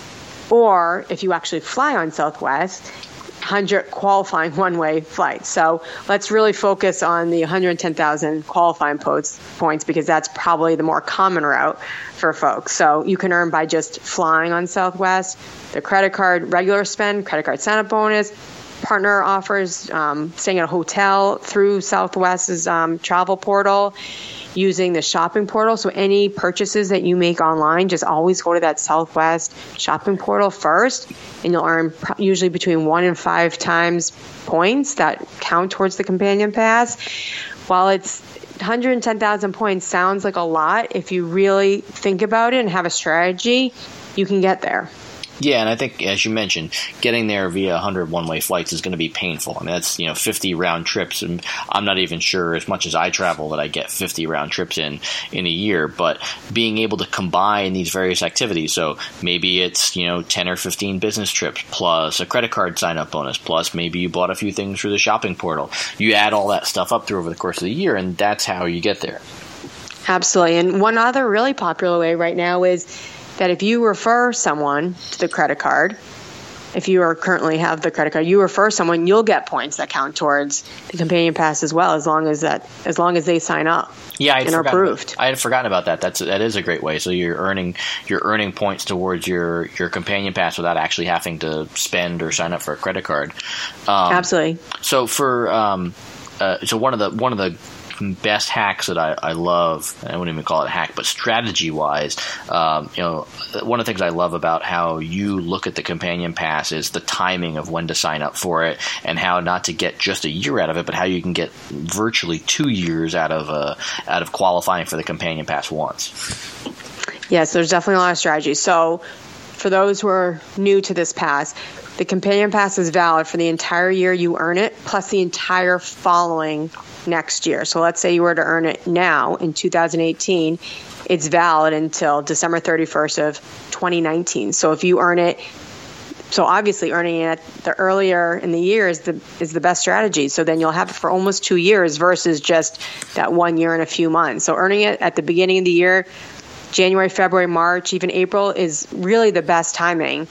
or if you actually fly on Southwest, 100 qualifying one-way flights. So let's really focus on the 110,000 qualifying points because that's probably the more common route for folks. So you can earn by just flying on Southwest, the credit card regular spend, credit card sign-up bonus, partner offers, staying at a hotel through Southwest's travel portal, using the shopping portal. So any purchases that you make online, just always go to that Southwest shopping portal first, and you'll earn usually between 1 and 5 times points that count towards the Companion Pass. While it's 110,000 points sounds like a lot, if you really think about it and have a strategy, you can get there. Yeah, and I think, as you mentioned, getting there via 100 one-way flights is going to be painful. I mean, that's 50 round trips, and I'm not even sure, as much as I travel, that I get 50 round trips in a year. But being able to combine these various activities, so maybe it's 10 or 15 business trips plus a credit card sign-up bonus, plus maybe you bought a few things through the shopping portal. You add all that stuff up through over the course of the year, and that's how you get there. Absolutely. And one other really popular way right now is that if you refer someone to the credit card, if you currently have the credit card, you refer someone, you'll get points that count towards the Companion Pass as well, as long as they sign up. Yeah, and are approved. I had forgotten about that. That is a great way. So you're earning points towards your Companion Pass without actually having to spend or sign up for a credit card. Absolutely. So for one of the best hacks that I love, I wouldn't even call it a hack, but strategy-wise, one of the things I love about how you look at the Companion Pass is the timing of when to sign up for it, and how not to get just a year out of it, but how you can get virtually 2 years out of qualifying for the Companion Pass once. Yes, there's definitely a lot of strategies. So for those who are new to this pass, the Companion Pass is valid for the entire year you earn it, plus the entire following next year. So let's say you were to earn it now in 2018, it's valid until December 31st of 2019. So if you earn it, so obviously earning it the earlier in the year is the best strategy. So then you'll have it for almost 2 years versus just that 1 year and a few months. So earning it at the beginning of the year, January, February, March, even April, is really the best timing,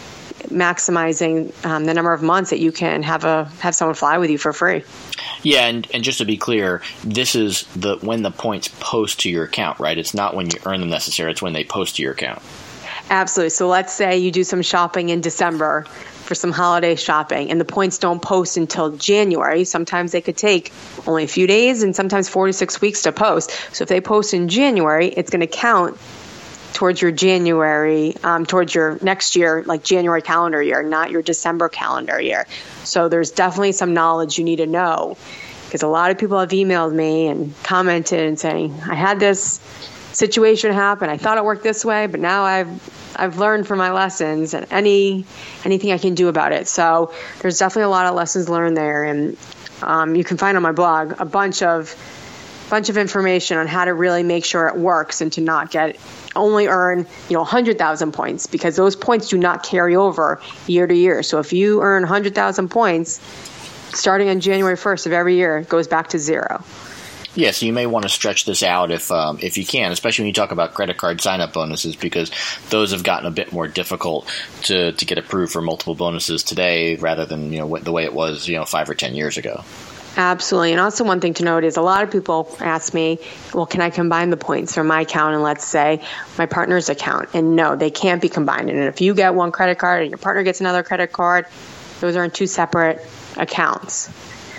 maximizing the number of months that you can have someone fly with you for free. Yeah, and just to be clear, this is when the points post to your account, right? It's not when you earn them necessarily, it's when they post to your account. Absolutely. So let's say you do some shopping in December for some holiday shopping, and the points don't post until January. Sometimes they could take only a few days and sometimes 4 to 6 weeks to post. So if they post in January, it's going to count towards your January, towards your next year, like January calendar year, not your December calendar year. So there's definitely some knowledge you need to know, because a lot of people have emailed me and commented and saying, I had this situation happen. I thought it worked this way, but now I've learned from my lessons, and anything I can do about it. So there's definitely a lot of lessons learned there, and you can find on my blog a bunch of information on how to really make sure it works and to not only earn 100,000 points, because those points do not carry over year to year. So if you earn 100,000 points starting on January 1st of every year, it goes back to zero. Yeah, so you may want to stretch this out if you can, especially when you talk about credit card sign-up bonuses, because those have gotten a bit more difficult to get approved for multiple bonuses today rather than the way it was 5 or 10 years ago. Absolutely. And also one thing to note is a lot of people ask me, well, can I combine the points from my account and let's say my partner's account? And no, they can't be combined. And if you get one credit card and your partner gets another credit card, those are in two separate accounts.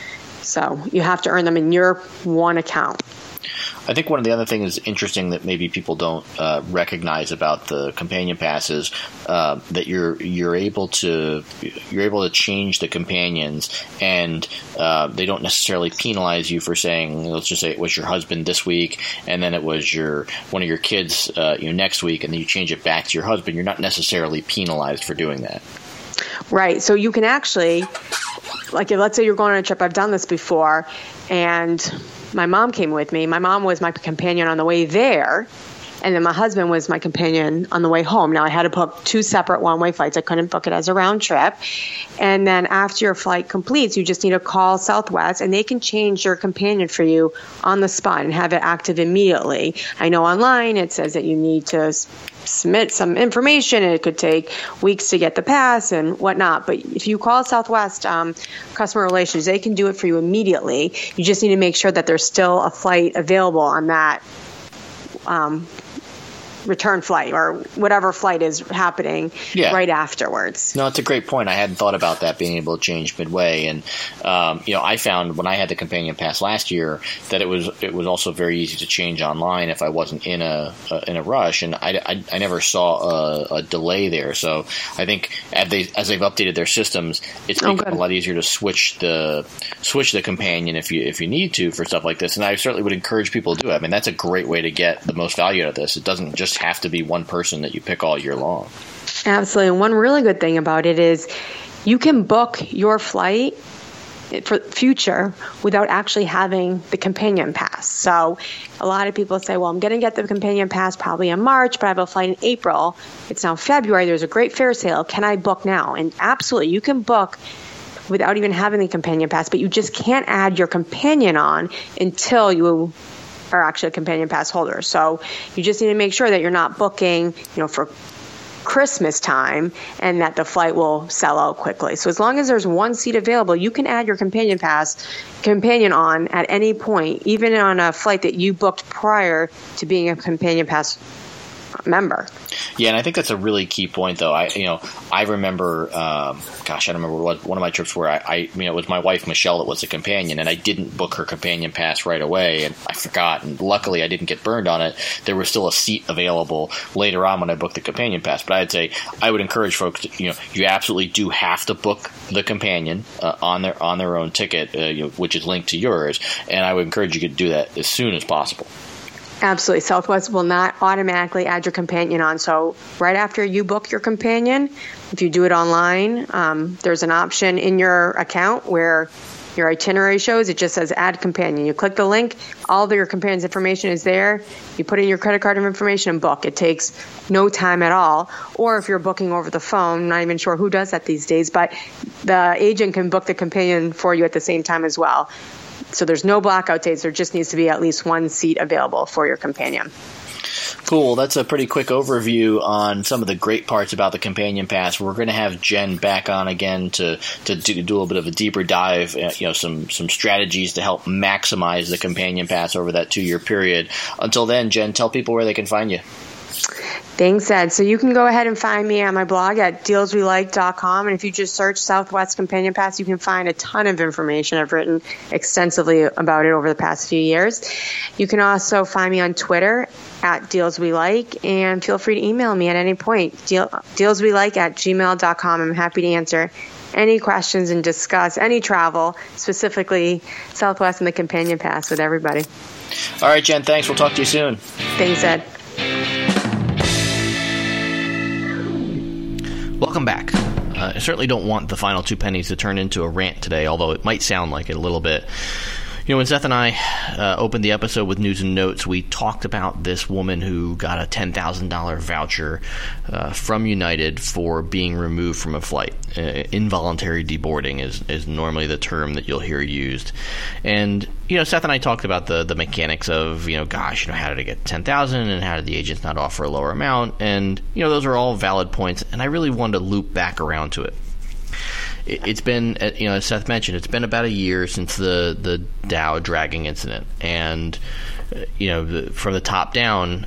So you have to earn them in your one account. I think one of the other things interesting that maybe people don't recognize about the Companion Pass is that you're able to change the companions, and they don't necessarily penalize you for saying, let's just say it was your husband this week, and then it was one of your kids next week, and then you change it back to your husband. You're not necessarily penalized for doing that. Right. So you can actually, like, let's say you're going on a trip. I've done this before, and my mom came with me. My mom was my companion on the way there, and then my husband was my companion on the way home. Now, I had to book two separate one-way flights. I couldn't book it as a round trip. And then after your flight completes, you just need to call Southwest, and they can change your companion for you on the spot and have it active immediately. I know online it says that you need to submit some information, and it could take weeks to get the pass and whatnot. But if you call Southwest customer relations, they can do it for you immediately. You just need to make sure that there's still a flight available on that return flight or whatever flight is happening right afterwards. No, it's a great point. I hadn't thought about that being able to change midway. And, I found when I had the Companion Pass last year that it was also very easy to change online if I wasn't in a rush. And I never saw a delay there. So I think as they've updated their systems, it's become a lot easier to switch the companion if you need to for stuff like this. And I certainly would encourage people to do it. I mean, that's a great way to get the most value out of this. It doesn't just have to be one person that you pick all year long. Absolutely. And one really good thing about it is you can book your flight for future without actually having the Companion Pass. So a lot of people say, well, I'm going to get the Companion Pass probably in March, but I have a flight in April. It's now February. There's a great fare sale. Can I book now? And absolutely, you can book without even having the Companion Pass, but you just can't add your companion on until you are actually a Companion Pass holder. So you just need to make sure that you're not booking, for Christmas time and that the flight will sell out quickly. So as long as there's one seat available, you can add your companion on at any point, even on a flight that you booked prior to being a Companion Pass member. Yeah, and I think that's a really key point, though. I remember, I don't remember what one of my trips where it was my wife Michelle that was a companion, and I didn't book her companion pass right away, and I forgot, and luckily I didn't get burned on it. There was still a seat available later on when I booked the companion pass. But I'd say I would encourage folks to, you absolutely do have to book the companion on their own ticket, which is linked to yours, and I would encourage you to do that as soon as possible. Absolutely. Southwest will not automatically add your companion on. So right after you book your companion, if you do it online, there's an option in your account where your itinerary shows. It just says add companion. You click the link. All of your companion's information is there. You put in your credit card information and book. It takes no time at all. Or if you're booking over the phone, I'm not even sure who does that these days, but the agent can book the companion for you at the same time as well. So there's no blackout dates. There just needs to be at least one seat available for your companion. Cool. That's a pretty quick overview on some of the great parts about the Companion Pass. We're going to have Jen back on again to do a little bit of a deeper dive, some strategies to help maximize the Companion Pass over that 2-year period. Until then, Jen, tell people where they can find you. Thanks, Ed. So you can go ahead and find me on my blog at dealswelike.com. And if you just search Southwest Companion Pass, you can find a ton of information. I've written extensively about it over the past few years. You can also find me on Twitter at dealswelike, and feel free to email me at any point, dealswelike@gmail.com. I'm happy to answer any questions and discuss any travel, specifically Southwest and the Companion Pass with everybody. All right, Jen, thanks. We'll talk to you soon. Thanks, Ed. Welcome back. I certainly don't want the final 2 pennies to turn into a rant today, although it might sound like it a little bit. When Seth and I opened the episode with news and notes, we talked about this woman who got a $10,000 voucher from United for being removed from a flight. Involuntary deboarding is normally the term that you'll hear used. And, Seth and I talked about the mechanics of, how did I get $10,000 and how did the agents not offer a lower amount? And, those are all valid points, and I really wanted to loop back around to it. It's been, as Seth mentioned, it's been about a year since the Dow dragging incident, and from the top down,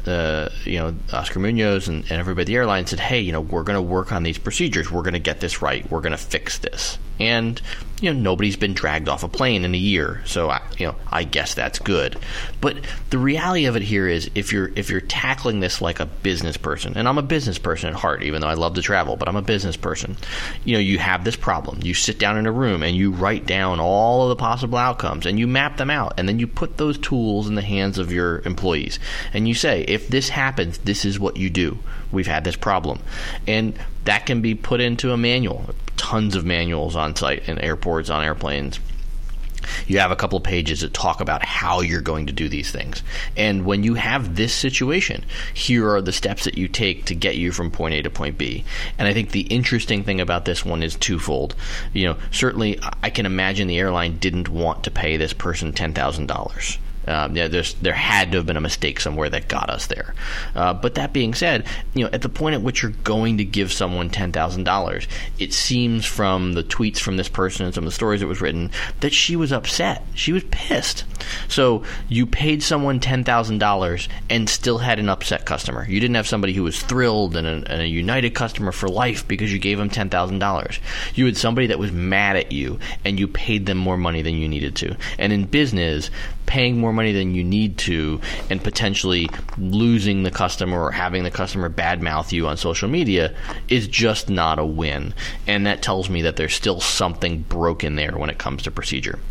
Oscar Munoz and everybody at the airline said, hey, we're going to work on these procedures, we're going to get this right, we're going to fix this, and nobody's been dragged off a plane in a year, so I guess that's good. But the reality of it here is, if you're tackling this like a business person, and I'm a business person at heart, even though I love to travel, but I'm a business person. You have this problem. You sit down in a room and you write down all of the possible outcomes and you map them out, and then you put those tools in the hands of your employees, and you say, if this happens, this is what you do. We've had this problem, and that can be put into a manual. Tons of manuals on site in airports, on airplanes. You have a couple of pages that talk about how you're going to do these things. And when you have this situation, here are the steps that you take to get you from point A to point B. And I think the interesting thing about this one is twofold. Certainly I can imagine the airline didn't want to pay this person $10,000. There had to have been a mistake somewhere that got us there. But that being said, at the point at which you're going to give someone $10,000, it seems from the tweets from this person and some of the stories that was written that she was upset. She was pissed. So you paid someone $10,000 and still had an upset customer. You didn't have somebody who was thrilled and a United customer for life because you gave them $10,000. You had somebody that was mad at you and you paid them more money than you needed to. And in business, paying more money than you need to and potentially losing the customer or having the customer badmouth you on social media is just not a win. And that tells me that there's still something broken there when it comes to procedure.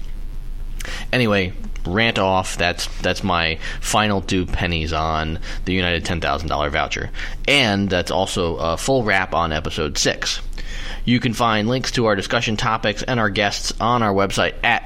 Anyway, rant off. That's my final 2 pennies on the United $10,000 voucher. And that's also a full wrap on episode 6. You can find links to our discussion topics and our guests on our website at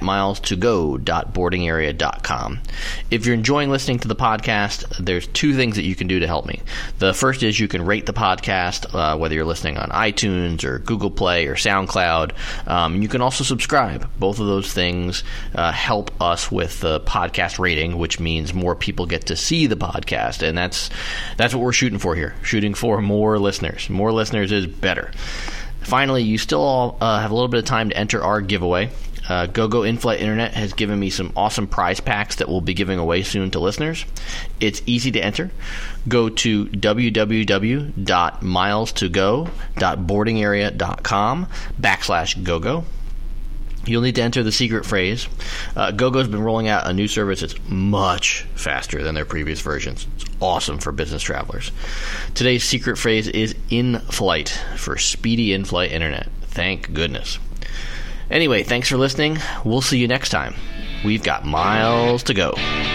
milestogo.boardingarea.com. If you're enjoying listening to the podcast, there's 2 things that you can do to help me. The first is you can rate the podcast, whether you're listening on iTunes or Google Play or SoundCloud. You can also subscribe. Both of those things help us with the podcast rating, which means more people get to see the podcast, and that's what we're shooting for here. Shooting for more listeners. More listeners is better. Finally, you still have a little bit of time to enter our giveaway. GoGo In-Flight Internet has given me some awesome prize packs that we'll be giving away soon to listeners. It's easy to enter. Go to www.milestogo.boardingarea.com/GoGo. You'll need to enter the secret phrase. GoGo's been rolling out a new service that's much faster than their previous versions. It's awesome for business travelers. Today's secret phrase is in-flight for speedy in-flight internet. Thank goodness. Anyway, thanks for listening. We'll see you next time. We've got miles to go.